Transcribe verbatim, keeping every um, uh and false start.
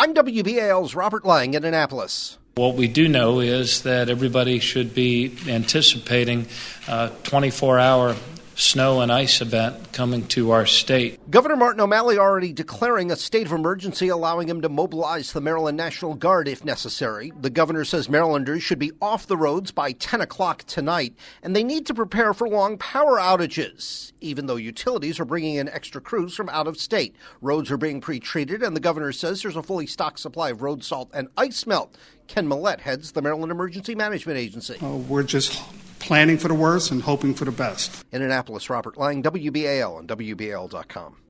I'm W B A L's Robert Lang in Annapolis. What we do know is that everybody should be anticipating a twenty-four hour snow and ice event coming to our state. Governor Martin O'Malley already declaring a state of emergency, allowing him to mobilize the Maryland National Guard if necessary. The governor says Marylanders should be off the roads by ten o'clock tonight, and they need to prepare for long power outages, even though utilities are bringing in extra crews from out of state. Roads are being pre-treated, and the governor says there's a fully stocked supply of road salt and ice melt. Ken Millett heads the Maryland Emergency Management Agency. Uh, we're just planning for the worst and hoping for the best. In Annapolis, Robert Lang, W B A L and W B A L dot com.